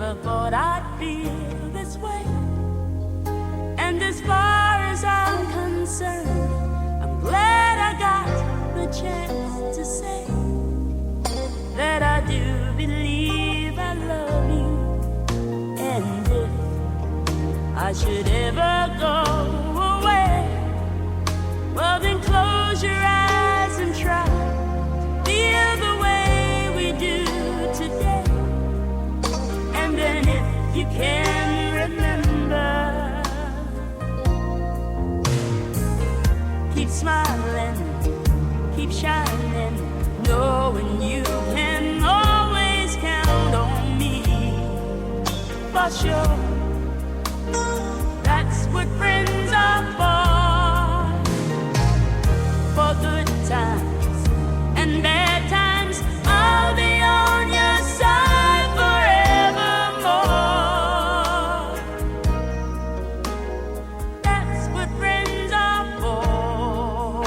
never thought I'd feel this way. And as far as I'm concerned, I'm glad I got the chance to say that I do believe I love you. And if I should ever go away, well then close your eyes and try to feel the way we do today. And then if you can remember, keep smiling, keep shining, knowing you can always count on me. For sure, that's what friends are for good times and bad times. I'll be on your side forevermore. That's what friends are for.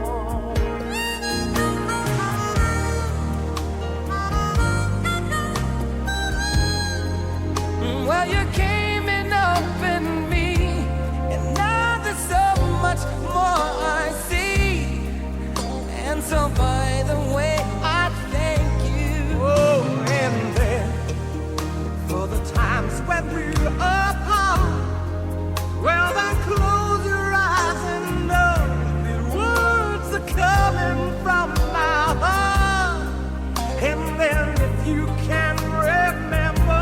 Well, you came in up in me, and now there's so much more I see. And so by the way, I thank you. Oh, and then for the times when we're apart, well then close your eyes and know the words are coming from my heart. And then if you can remember,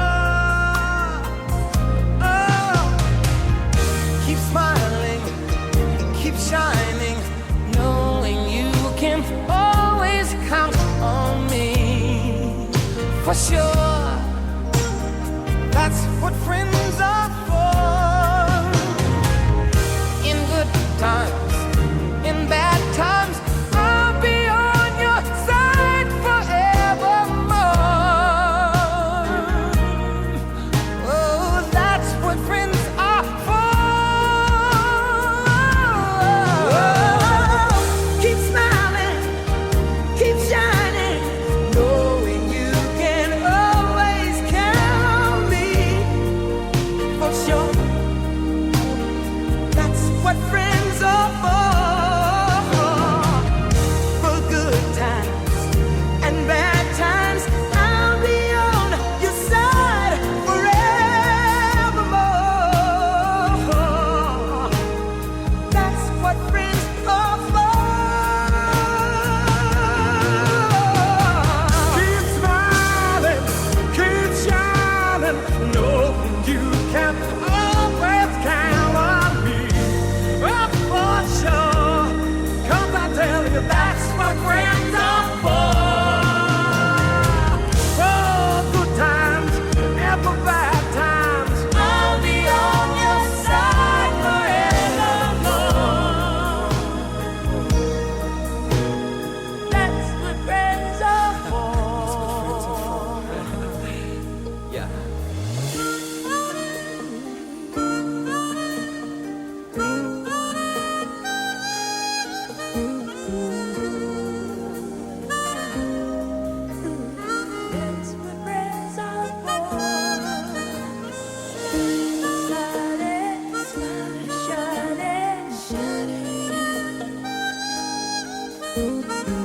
oh, keep smiling, keep shining, knowing you can always count on me. For sure, that's what friends are for. In good times, in bad times, I'll be on your side forevermore. Oh, that's what friends are for. Keep smiling, keep shining, knowing you can always count on me. For sure, that's what friends are for. For good times and bad times, I'll be on your side forevermore. That's what friends are for. Keep smiling, keep shining, knowing you can always count on me. Oh, for sure, 'cause I tell you that's what friends are for. For good times and for bad times, I'll be on your side forevermore. That's what friends are for. Yeah. That's what friends are for. Shining, shining, shining.